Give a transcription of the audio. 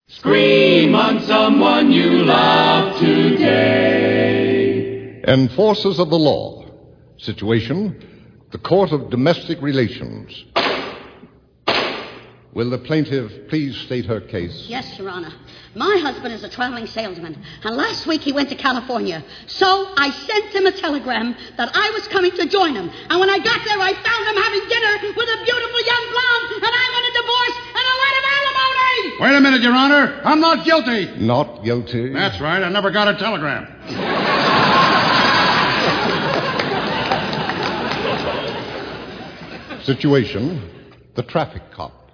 Scream on someone you love today. Enforcers of the law. Situation, the Court of Domestic Relations. Will the plaintiff please state her case? Yes, Your Honor. My husband is a traveling salesman, and last week he went to California. So I sent him a telegram that I was coming to join him. And when I got there, I found him having dinner with a beautiful young blonde, and I want a divorce and a lot of alimony! Wait a minute, Your Honor. I'm not guilty. Not guilty? That's right. I never got a telegram. Situation, the traffic cop.